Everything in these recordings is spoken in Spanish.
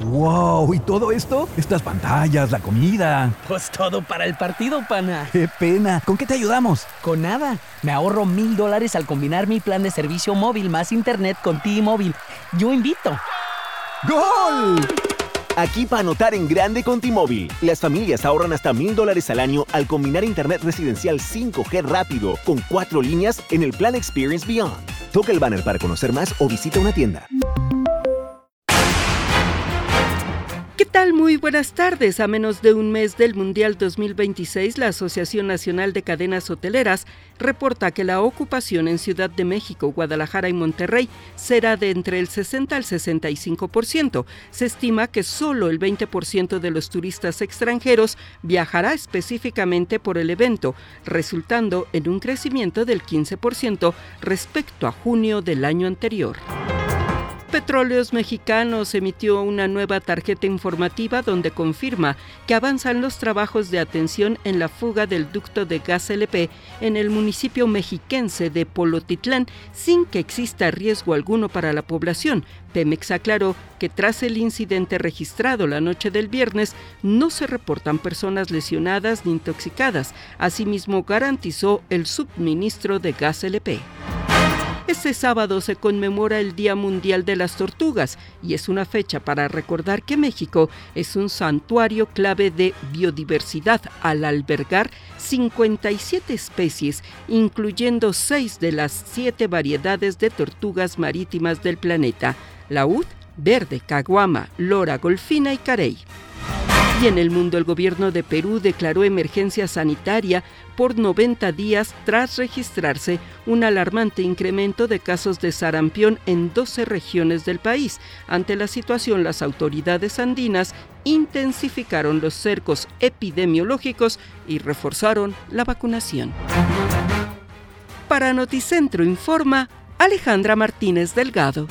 ¡Wow! ¿Y todo esto? Estas pantallas, la comida. Pues todo para el partido, pana. ¡Qué pena! ¿Con qué te ayudamos? Con nada. Me ahorro $1,000 al combinar mi plan de servicio móvil más internet con T-Mobile. Yo invito. ¡Gol! Aquí para anotar en grande con T-Mobile. Las familias ahorran hasta $1,000 al año al combinar internet residencial 5G rápido con 4 líneas en el plan Experience Beyond. Toca el banner para conocer más o visita una tienda. ¿Qué tal? Muy buenas tardes. A menos de un mes del Mundial 2026, la Asociación Nacional de Cadenas Hoteleras reporta que la ocupación en Ciudad de México, Guadalajara y Monterrey será de entre el 60 al 65%. Se estima que solo el 20% de los turistas extranjeros viajará específicamente por el evento, resultando en un crecimiento del 15% respecto a junio del año anterior. Petróleos Mexicanos emitió una nueva tarjeta informativa donde confirma que avanzan los trabajos de atención en la fuga del ducto de gas LP en el municipio mexiquense de Polotitlán sin que exista riesgo alguno para la población. Pemex aclaró que tras el incidente registrado la noche del viernes no se reportan personas lesionadas ni intoxicadas. Asimismo, garantizó el suministro de gas LP. Este sábado se conmemora el Día Mundial de las Tortugas y es una fecha para recordar que México es un santuario clave de biodiversidad al albergar 57 especies, incluyendo 6 de las 7 variedades de tortugas marítimas del planeta: laúd, verde, caguama, lora, golfina y carey. Y en el mundo, el gobierno de Perú declaró emergencia sanitaria por 90 días tras registrarse un alarmante incremento de casos de sarampión en 12 regiones del país. Ante la situación, las autoridades andinas intensificaron los cercos epidemiológicos y reforzaron la vacunación. Para Noticentro informa Alejandra Martínez Delgado.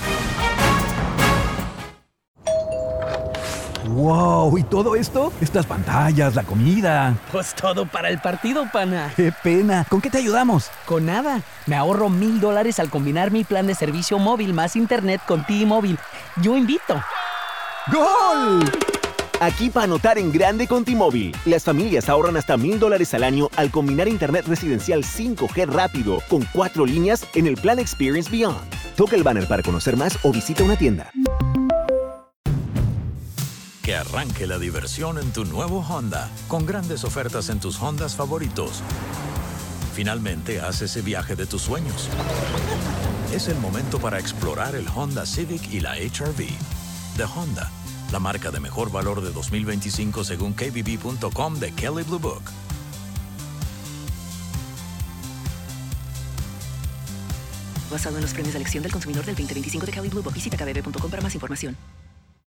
¡Wow! ¿Y todo esto? Estas pantallas, la comida. Pues todo para el partido, pana. ¡Qué pena! ¿Con qué te ayudamos? Con nada. Me ahorro $1,000 al combinar mi plan de servicio móvil más internet con T-Mobile. Yo invito. ¡Gol! Aquí para anotar en grande con T-Mobile. Las familias ahorran hasta $1,000 al año al combinar internet residencial 5G rápido con 4 líneas en el plan Experience Beyond. Toca el banner para conocer más o visita una tienda. Que arranque la diversión en tu nuevo Honda, con grandes ofertas en tus Hondas favoritos. Finalmente, haz ese viaje de tus sueños. Es el momento para explorar el Honda Civic y la HR-V. De Honda, la marca de mejor valor de 2025 según KBB.com de Kelley Blue Book. Basado en los premios de elección del consumidor del 2025 de Kelley Blue Book. Visita kbb.com para más información.